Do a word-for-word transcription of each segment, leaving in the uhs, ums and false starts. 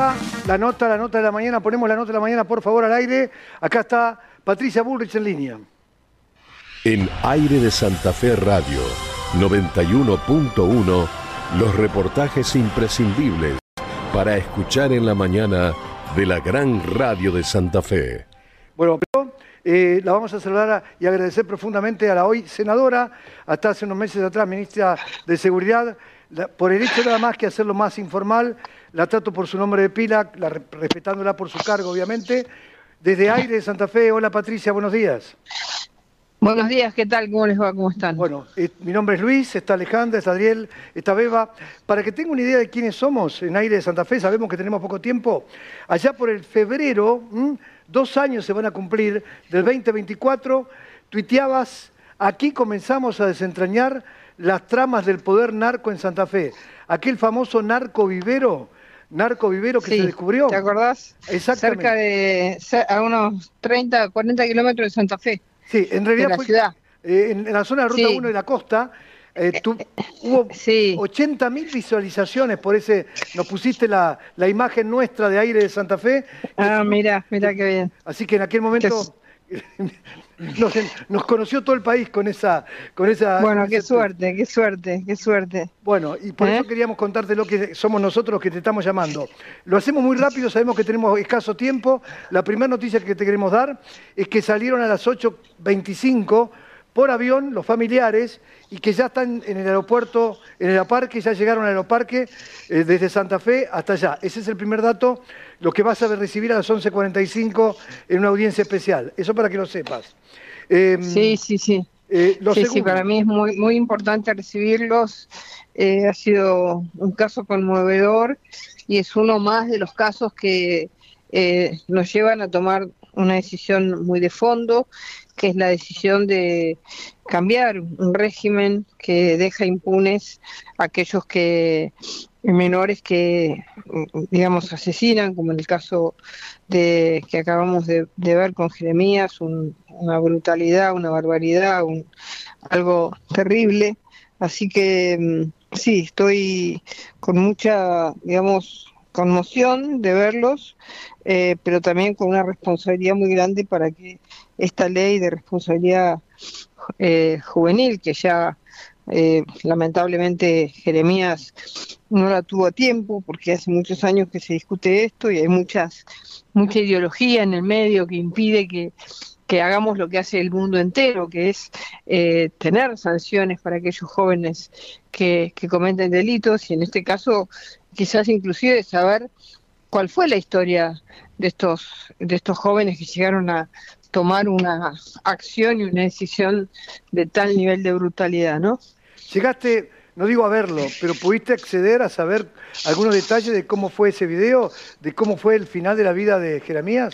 está la nota, la nota de la mañana. Ponemos la nota de la mañana, por favor, al aire. Acá está Patricia Bullrich en línea. En Aire de Santa Fe Radio, noventa y uno punto uno, los reportajes imprescindibles para escuchar en la mañana de la gran radio de Santa Fe. Bueno, pero, eh, la vamos a saludar a, y agradecer profundamente a la hoy senadora, hasta hace unos meses atrás ministra de Seguridad, la, por el hecho nada más que hacerlo más informal. La trato por su nombre de pila, la, respetándola por su cargo, obviamente. Desde Aire de Santa Fe, hola Patricia, buenos días. Buenos días, ¿qué tal? ¿Cómo les va? ¿Cómo están? Bueno, eh, mi nombre es Luis, está Alejandra, está Adriel, está Beba. Para que tenga una idea de quiénes somos en Aire de Santa Fe, sabemos que tenemos poco tiempo. Allá por el febrero, ¿m? dos años se van a cumplir del veinte veinticuatro, tuiteabas, aquí comenzamos a desentrañar las tramas del poder narco en Santa Fe. Aquel famoso narco vivero, narco vivero que sí, se descubrió. ¿Te acordás? Exactamente. Cerca de, a unos treinta, cuarenta kilómetros de Santa Fe. Sí, en realidad de la fue ciudad. Eh, en, en la zona de Ruta sí. uno de la costa, eh, tu, hubo sí. ochenta mil visualizaciones, por ese, nos pusiste la, la imagen nuestra de Aire de Santa Fe. Ah, mira, mira qué bien. Así que en aquel momento nos, nos conoció todo el país con esa... Con esa bueno, con qué ese, suerte, qué suerte, qué suerte. Bueno, y por ¿Eh? eso queríamos contarte lo que somos nosotros los que te estamos llamando. Lo hacemos muy rápido, sabemos que tenemos escaso tiempo. La primera noticia que te queremos dar es que salieron a las ocho veinticinco por avión los familiares y que ya están en el aeropuerto, en el aeroparque, ya llegaron al aeroparque eh, desde Santa Fe hasta allá. Ese es el primer dato, lo que vas a recibir a las once cuarenta y cinco en una audiencia especial. Eso para que lo sepas. Eh, sí, sí, sí. Eh, lo sí, segundo. sí, para mí es muy, muy importante recibirlos. Eh, ha sido un caso conmovedor y es uno más de los casos que eh, nos llevan a tomar una decisión muy de fondo, que es la decisión de cambiar un régimen que deja impunes a aquellos que menores que, digamos, asesinan, como en el caso de que acabamos de, de ver con Jeremías, un, una brutalidad, una barbaridad, un, algo terrible. Así que sí, estoy con mucha, digamos, conmoción de verlos, eh, pero también con una responsabilidad muy grande para que esta ley de responsabilidad eh, juvenil, que ya eh, lamentablemente Jeremías no la tuvo a tiempo, porque hace muchos años que se discute esto y hay muchas mucha ideología en el medio que impide que, que hagamos lo que hace el mundo entero, que es eh, tener sanciones para aquellos jóvenes que, que cometen delitos, y en este caso quizás inclusive saber cuál fue la historia de estos de estos jóvenes que llegaron a tomar una acción y una decisión de tal nivel de brutalidad, ¿no? Llegaste, no digo a verlo, pero ¿pudiste acceder a saber algunos detalles de cómo fue ese video, de cómo fue el final de la vida de Jeremías?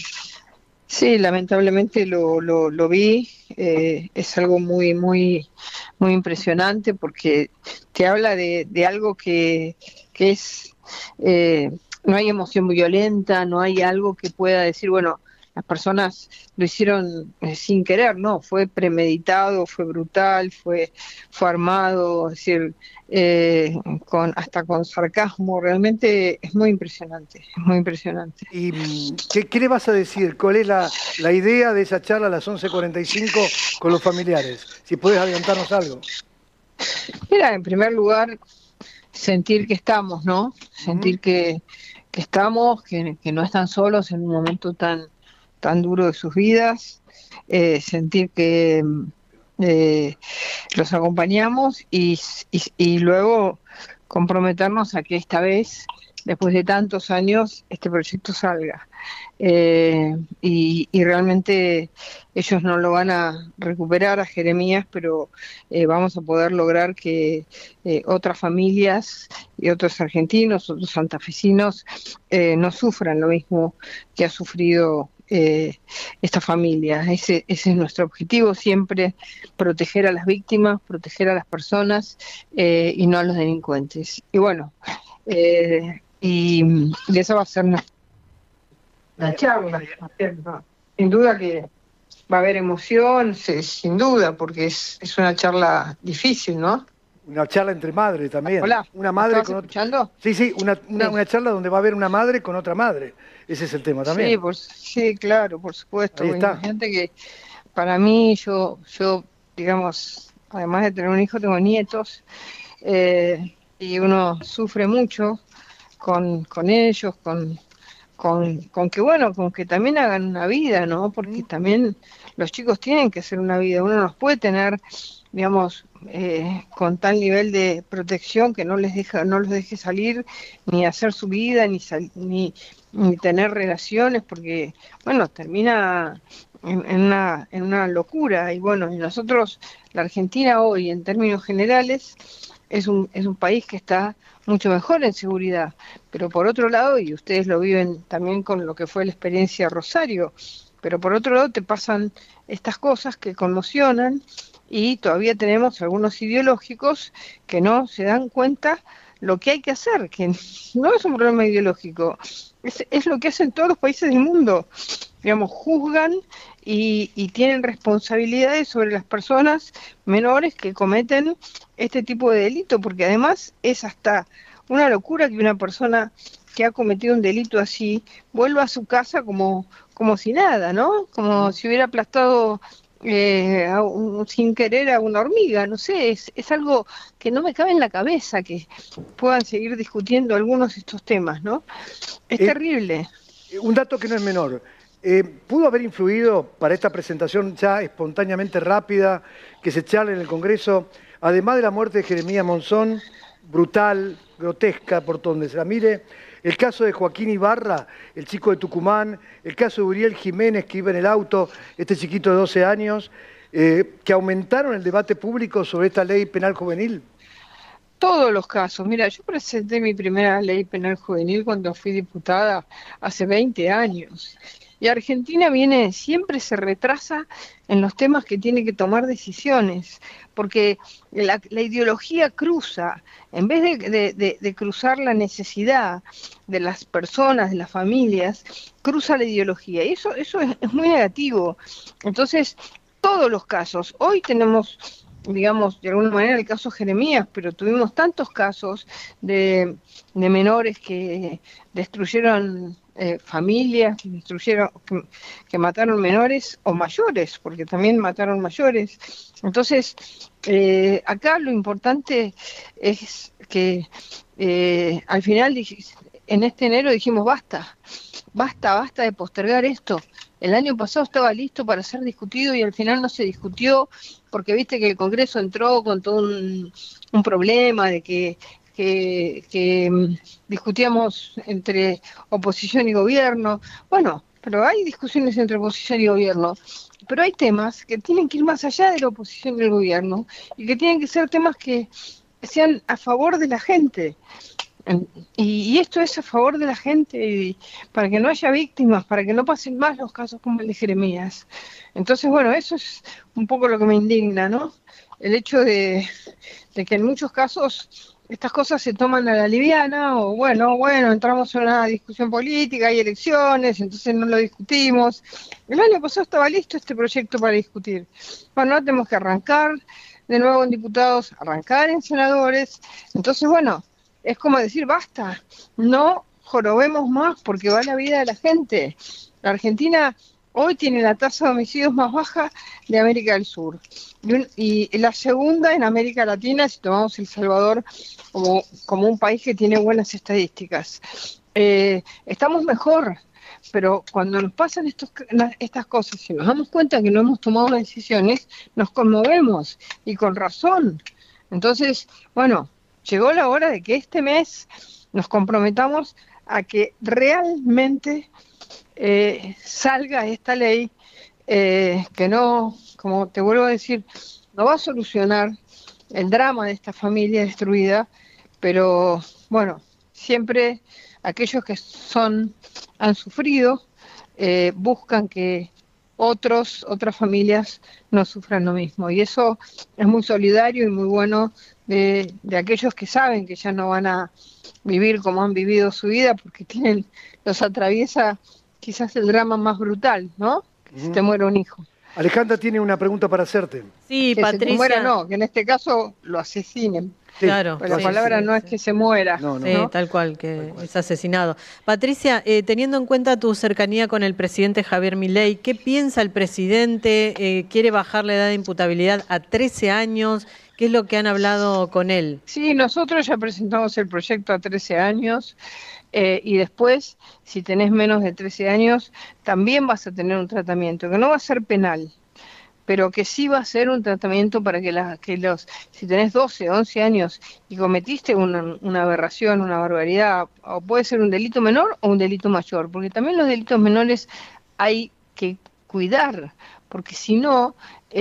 Sí, lamentablemente lo, lo, lo vi, eh, es algo muy, muy, muy impresionante porque te habla de, de algo que, que es, eh, no hay emoción violenta, no hay algo que pueda decir, bueno, las personas lo hicieron eh, sin querer, no, fue premeditado, fue brutal, fue, fue armado, es decir, eh, con, hasta con sarcasmo, realmente es muy impresionante, es muy impresionante. ¿Y qué, qué le vas a decir? ¿Cuál es la, la idea de esa charla a las once cuarenta y cinco con los familiares? Si puedes adelantarnos algo. Mira, en primer lugar, sentir que estamos, ¿no? Sentir uh-huh. que, que estamos, que, que no están solos en un momento tan tan duro de sus vidas, eh, sentir que eh, los acompañamos y, y, y luego comprometernos a que esta vez, después de tantos años, este proyecto salga. Eh, y, y realmente ellos no lo van a recuperar a Jeremías, pero eh, vamos a poder lograr que eh, otras familias y otros argentinos, otros santafesinos eh, no sufran lo mismo que ha sufrido Eh, esta familia. Ese, ese es nuestro objetivo, siempre proteger a las víctimas, proteger a las personas eh, y no a los delincuentes. Y bueno, eh, y, y esa va a ser una, una charla. Sin duda que va a haber emoción, sí, sin duda, porque es, es una charla difícil, ¿no? Una charla entre madres también. Hola, una ¿me madre estabas con escuchando? Sí, sí, una, una, Sí. una charla donde va a haber una madre con otra madre. Ese es el tema también. Sí, por, sí, claro, por supuesto. Ahí está. Imagínate que para mí, yo, yo, digamos, además de tener un hijo, tengo nietos, eh, y uno sufre mucho con, con ellos, con, con, con que, bueno, con que también hagan una vida, ¿no? Porque también los chicos tienen que hacer una vida. Uno no los puede tener, digamos, eh, con tal nivel de protección que no les deja, no los deje salir ni hacer su vida, ni, sal, ni, ni tener relaciones, porque, bueno, termina en, en, una, en una locura. Y bueno, y nosotros, la Argentina hoy, en términos generales, es un, es un país que está mucho mejor en seguridad, pero por otro lado, y ustedes lo viven también con lo que fue la experiencia Rosario, pero por otro lado te pasan estas cosas que conmocionan y todavía tenemos algunos ideológicos que no se dan cuenta lo que hay que hacer, que no es un problema ideológico, es, es lo que hacen todos los países del mundo, digamos, juzgan y, y tienen responsabilidades sobre las personas menores que cometen este tipo de delito, porque además es hasta una locura que una persona que ha cometido un delito así vuelva a su casa como, como si nada, ¿no? Como si hubiera aplastado eh, a un, sin querer a una hormiga, no sé, es, es algo que no me cabe en la cabeza que puedan seguir discutiendo algunos de estos temas, ¿no? Es Eh, terrible. Un dato que no es menor. Eh, ¿Pudo haber influido para esta presentación ya espontáneamente rápida que se charla en el Congreso, además de la muerte de Jeremías Monzón, brutal, grotesca, por donde se la mire, el caso de Joaquín Ibarra, el chico de Tucumán, el caso de Uriel Jiménez, que iba en el auto, este chiquito de doce años, eh, que aumentaron el debate público sobre esta ley penal juvenil? Todos los casos. Mira, yo presenté mi primera ley penal juvenil cuando fui diputada hace veinte años. Y Argentina viene, siempre se retrasa en los temas que tiene que tomar decisiones, porque la, la ideología cruza, en vez de, de, de, de cruzar la necesidad de las personas, de las familias, cruza la ideología. Y eso, eso es, es muy negativo. Entonces, todos los casos, hoy tenemos, digamos, de alguna manera el caso Jeremías, pero tuvimos tantos casos de, de menores que destruyeron eh, familias, que destruyeron, que, que mataron menores o mayores, porque también mataron mayores. Entonces, eh, acá lo importante es que eh, al final, en este enero dijimos basta, basta, basta de postergar esto. El año pasado estaba listo para ser discutido y al final no se discutió porque viste que el Congreso entró con todo un, un problema de que, que, que um, discutíamos entre oposición y gobierno. Bueno, pero hay discusiones entre oposición y gobierno, pero hay temas que tienen que ir más allá de la oposición y el gobierno y que tienen que ser temas que sean a favor de la gente. Y esto es a favor de la gente, y para que no haya víctimas, para que no pasen más los casos como el de Jeremías. Entonces, bueno, eso es un poco lo que me indigna, ¿no? El hecho de, de que en muchos casos estas cosas se toman a la liviana, o bueno, bueno, entramos en una discusión política, hay elecciones, entonces no lo discutimos. El año pasado estaba listo este proyecto para discutir. Bueno, tenemos que arrancar de nuevo en diputados, arrancar en senadores. Entonces, bueno, es como decir, basta, no jorobemos más porque va la vida de la gente. La Argentina hoy tiene la tasa de homicidios más baja de América del Sur y, un, y la segunda en América Latina si tomamos El Salvador como, como un país que tiene buenas estadísticas. Eh, estamos mejor, pero cuando nos pasan estos, estas cosas y nos damos cuenta que no hemos tomado las decisiones, nos conmovemos y con razón. Entonces, bueno, llegó la hora de que este mes nos comprometamos a que realmente eh, salga esta ley eh, que no, como te vuelvo a decir, no va a solucionar el drama de esta familia destruida, pero bueno, siempre aquellos que son han sufrido eh, buscan que otros, otras familias no sufran lo mismo, y eso es muy solidario y muy bueno de, de aquellos que saben que ya no van a vivir como han vivido su vida, porque tienen, los atraviesa quizás el drama más brutal, ¿no? Que se te muere un hijo. Alejandra tiene una pregunta para hacerte. Sí, que Patricia. Se muera, no, que en este caso lo asesinen. Sí, claro. Pero la sí, palabra sí, no sí. es que se muera. No, no. Sí, ¿no? tal cual, que tal cual. Es asesinado. Patricia, eh, teniendo en cuenta tu cercanía con el presidente Javier Milei, ¿qué piensa el presidente? Eh, ¿Quiere bajar la edad de imputabilidad a trece años? ¿Qué es lo que han hablado con él? Sí, nosotros ya presentamos el proyecto a trece años. Eh, y después, si tenés menos de trece años, también vas a tener un tratamiento, que no va a ser penal, pero que sí va a ser un tratamiento para que, la, que los, si tenés doce, once años y cometiste una, una aberración, una barbaridad, o puede ser un delito menor o un delito mayor, porque también los delitos menores hay que cuidar, porque si no,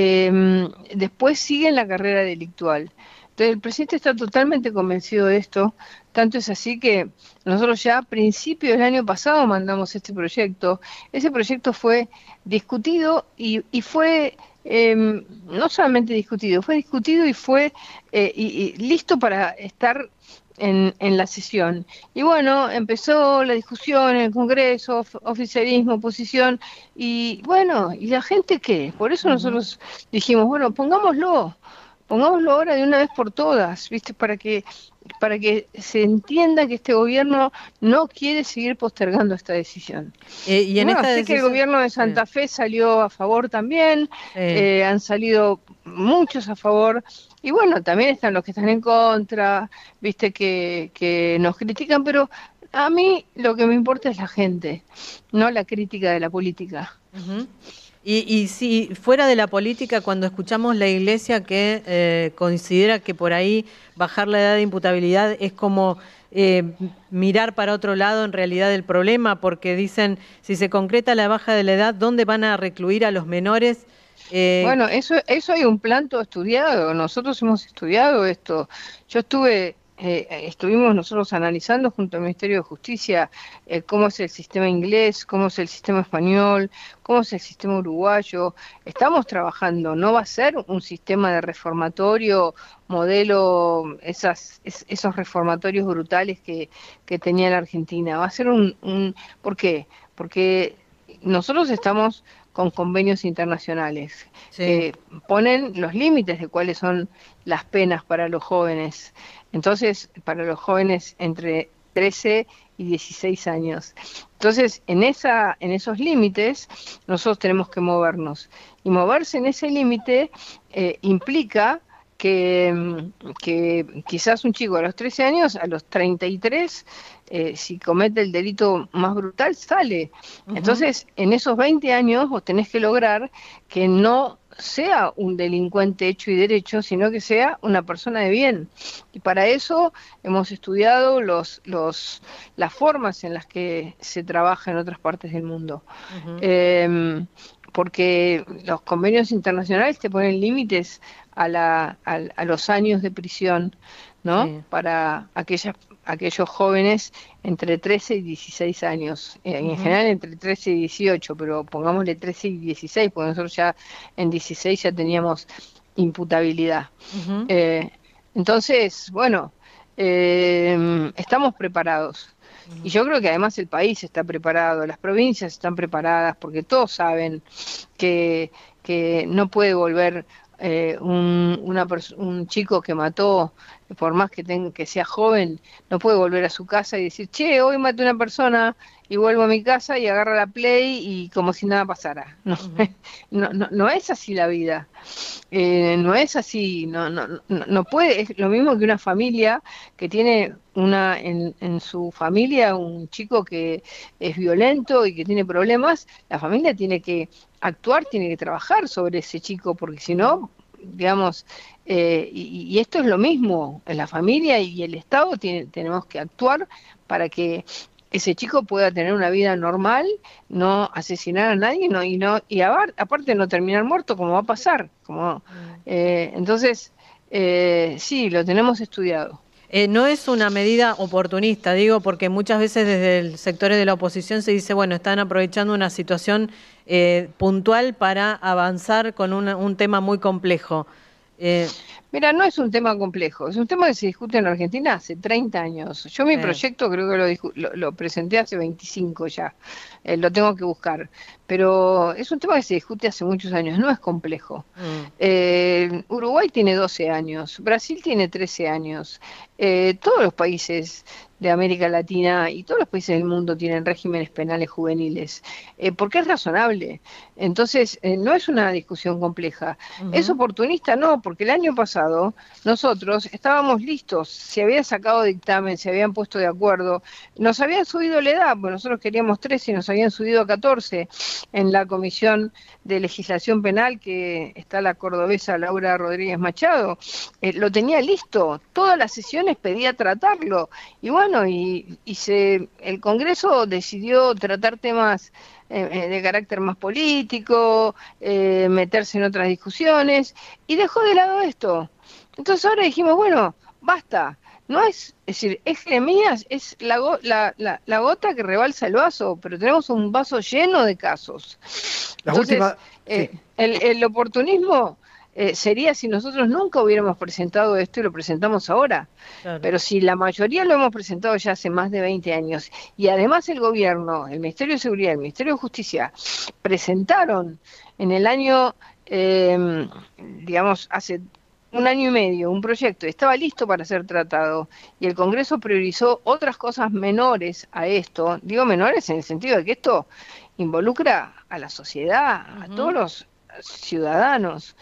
eh, después siguen la carrera delictual. Entonces el presidente está totalmente convencido de esto, tanto es así que nosotros ya a principios del año pasado mandamos este proyecto. Ese proyecto fue discutido y, y fue eh, no solamente discutido, fue discutido y fue eh, y, y listo para estar en, en la sesión. Y bueno, empezó la discusión en el Congreso, of, oficialismo, oposición, y bueno, ¿y la gente qué? Por eso nosotros dijimos, bueno, pongámoslo. Pongámoslo ahora de una vez por todas, ¿viste? Para que, para que se entienda que este gobierno no quiere seguir postergando esta decisión. Eh, y en bueno, esta sé decisión... que el gobierno de Santa Fe salió a favor también, sí. eh, han salido muchos a favor, y bueno, también están los que están en contra, ¿viste? Que, que nos critican, pero a mí lo que me importa es la gente, no la crítica de la política. Uh-huh. Y, y si fuera de la política, cuando escuchamos la Iglesia que eh, considera que por ahí bajar la edad de imputabilidad es como eh, mirar para otro lado en realidad del problema, porque dicen, si se concreta la baja de la edad, ¿dónde van a recluir a los menores? Eh... Bueno, eso, eso hay un plan todo estudiado, nosotros hemos estudiado esto. Yo estuve... Eh, estuvimos nosotros analizando junto al Ministerio de Justicia eh, cómo es el sistema inglés, cómo es el sistema español, cómo es el sistema uruguayo. Estamos trabajando, no va a ser un sistema de reformatorio modelo, esas, es, esos reformatorios brutales que, que tenía la Argentina. Va a ser un, un... ¿Por qué? Porque nosotros estamos con convenios internacionales sí. que ponen los límites de cuáles son las penas para los jóvenes. Entonces, para los jóvenes entre trece y dieciséis años. Entonces, en esa, en esos límites, nosotros tenemos que movernos. Y moverse en ese límite eh, implica que, que quizás un chico a los trece años, a los treinta y tres, eh, si comete el delito más brutal, sale. Uh-huh. Entonces, en esos veinte años vos tenés que lograr que no sea un delincuente hecho y derecho, sino que sea una persona de bien. Y para eso hemos estudiado los, los, las formas en las que se trabaja en otras partes del mundo. Uh-huh. eh, porque los convenios internacionales te ponen límites a, la, a, a los años de prisión, ¿no? Sí. Para aquellas, aquellos jóvenes entre trece y dieciséis años, eh, uh-huh. en general entre trece y dieciocho, pero pongámosle trece y dieciséis, porque nosotros ya en dieciséis ya teníamos imputabilidad. Uh-huh. Eh, entonces, bueno, eh, estamos preparados. Y yo creo que además el país está preparado, las provincias están preparadas, porque todos saben que, que no puede volver eh, un, una un chico que mató, por más que, tenga, que sea joven, no puede volver a su casa y decir, che, hoy maté a una persona y vuelvo a mi casa y agarra la Play y como si nada pasara. No, uh-huh. no, no, no es así la vida. Eh, no es así, no, no, no, no puede, es lo mismo que una familia que tiene una en, en su familia un chico que es violento y que tiene problemas, la familia tiene que actuar, tiene que trabajar sobre ese chico, porque si no, digamos, eh, y, y esto es lo mismo, en la familia y el Estado tiene, tenemos que actuar para que ese chico pueda tener una vida normal, no asesinar a nadie, no y no y aparte no terminar muerto, como va a pasar. Como, eh, entonces, eh, sí, lo tenemos estudiado. Eh, no es una medida oportunista, digo, porque muchas veces desde el sectores de la oposición se dice, bueno, están aprovechando una situación eh, puntual para avanzar con una, un tema muy complejo. Eh, Mira, no es un tema complejo, es un tema que se discute en Argentina hace treinta años. Yo mi Sí. proyecto creo que lo, lo, lo presenté hace veinticinco ya, eh, lo tengo que buscar, pero es un tema que se discute hace muchos años, no es complejo. Mm. Eh, Uruguay tiene doce años, Brasil tiene trece años, eh, todos los países de América Latina y todos los países del mundo tienen regímenes penales juveniles, eh, porque es razonable. Entonces, eh, no es una discusión compleja. Uh-huh. ¿Es oportunista? No, porque el año pasado nosotros estábamos listos, se había sacado dictamen, se habían puesto de acuerdo, nos habían subido la edad, pues nosotros queríamos trece y nos habían subido a catorce en la Comisión de Legislación Penal, que está la cordobesa Laura Rodríguez Machado, eh, lo tenía listo, todas las sesiones pedía tratarlo, y bueno, y, y se, el Congreso decidió tratar temas eh, de carácter más político, eh, meterse en otras discusiones, y dejó de lado esto. Entonces ahora dijimos, bueno, basta, no es, es decir, es Jeremías, es la, go, la, la, la gota que rebalsa el vaso, pero tenemos un vaso lleno de casos. La Entonces, última, eh, sí. el, el oportunismo eh, sería si nosotros nunca hubiéramos presentado esto y lo presentamos ahora. Claro. Pero si la mayoría lo hemos presentado ya hace más de veinte años, y además el gobierno, el Ministerio de Seguridad, el Ministerio de Justicia, presentaron en el año, eh, digamos, hace un año y medio, un proyecto, estaba listo para ser tratado, y el Congreso priorizó otras cosas menores a esto, digo menores en el sentido de que esto involucra a la sociedad, uh-huh. a todos los ciudadanos,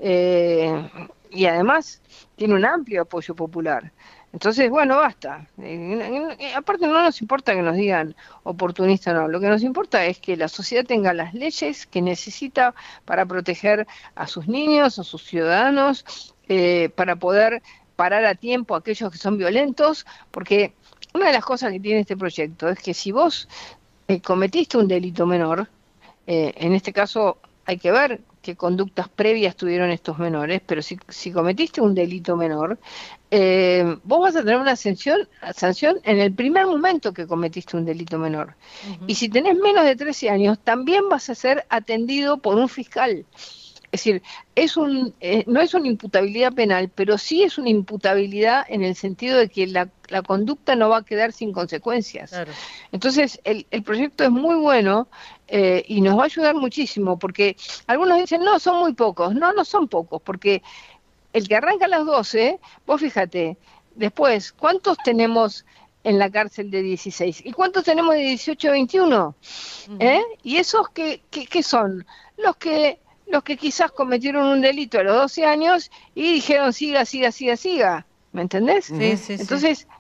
eh, y además tiene un amplio apoyo popular. Entonces, bueno, basta. Eh, eh, aparte no nos importa que nos digan oportunista o no, lo que nos importa es que la sociedad tenga las leyes que necesita para proteger a sus niños, a sus ciudadanos, eh, para poder parar a tiempo a aquellos que son violentos, porque una de las cosas que tiene este proyecto es que si vos eh, cometiste un delito menor, eh, en este caso hay que ver qué conductas previas tuvieron estos menores, pero si, si cometiste un delito menor, eh, vos vas a tener una sanción, sanción en el primer momento que cometiste un delito menor. Uh-huh. Y si tenés menos de trece años, también vas a ser atendido por un fiscal. Es decir, es un, eh, no es una imputabilidad penal, pero sí es una imputabilidad en el sentido de que la, la conducta no va a quedar sin consecuencias. Claro. Entonces, el, el proyecto es muy bueno eh, y nos va a ayudar muchísimo, porque algunos dicen, no, son muy pocos. No, no son pocos, porque el que arranca a las doce, vos fíjate, después, ¿cuántos tenemos en la cárcel de dieciséis? ¿Y cuántos tenemos de dieciocho a veintiuno? Uh-huh. ¿Eh? ¿Y esos qué, qué, qué son? Los que... los que quizás cometieron un delito a los doce años y dijeron siga, siga, siga, siga, ¿me entendés? Sí, sí, entonces, sí.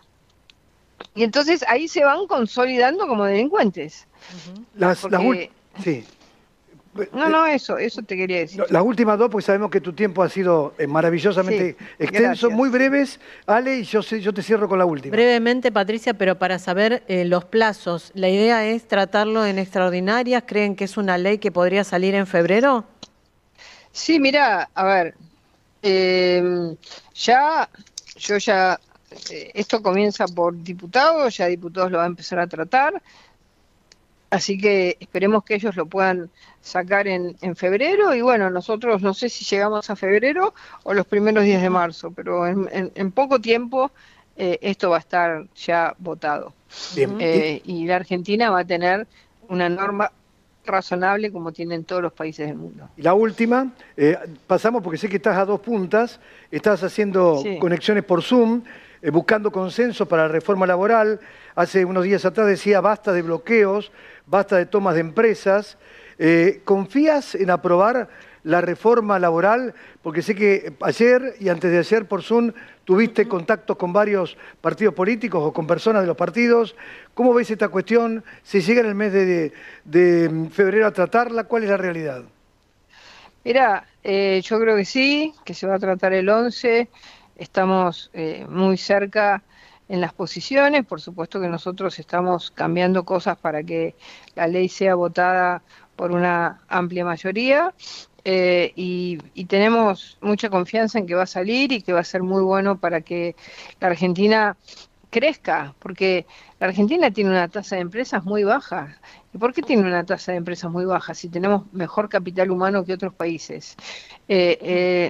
Y entonces ahí se van consolidando como delincuentes. Uh-huh. Las, porque... las sí. No, no, eso, eso te quería decir. Las últimas dos, pues sabemos que tu tiempo ha sido maravillosamente sí, extenso, gracias. Muy breves, Ale, y yo, yo te cierro con la última. Brevemente, Patricia, pero para saber eh, los plazos, ¿la idea es tratarlo en extraordinarias? ¿Creen que es una ley que podría salir en febrero? Sí, mira, a ver, eh, ya, yo ya, eh, esto comienza por diputados, ya diputados lo van a empezar a tratar, así que esperemos que ellos lo puedan sacar en, en febrero, y bueno, nosotros no sé si llegamos a febrero o los primeros días de marzo, pero en, en, en poco tiempo eh, esto va a estar ya votado. Bien. Eh, y la Argentina va a tener una norma razonable como tienen todos los países del mundo. Y la última, eh, pasamos porque sé que estás a dos puntas, estás haciendo sí. conexiones por Zoom, eh, buscando consenso para la reforma laboral. Hace unos días atrás decía basta de bloqueos, basta de tomas de empresas. Eh, ¿Confías en aprobar la reforma laboral? Porque sé que ayer y antes de ayer por Zoom tuviste contactos con varios partidos políticos o con personas de los partidos. ¿Cómo ves esta cuestión? ¿Se llega en el mes de, de, de febrero a tratarla? ¿Cuál es la realidad? Mira, eh, yo creo que sí, que se va a tratar el once. Estamos eh, muy cerca en las posiciones. Por supuesto que nosotros estamos cambiando cosas para que la ley sea votada por una amplia mayoría. Eh, y, y tenemos mucha confianza en que va a salir y que va a ser muy bueno para que la Argentina crezca, porque la Argentina tiene una tasa de empresas muy baja. ¿Y por qué tiene una tasa de empresas muy baja si tenemos mejor capital humano que otros países? Eh, eh,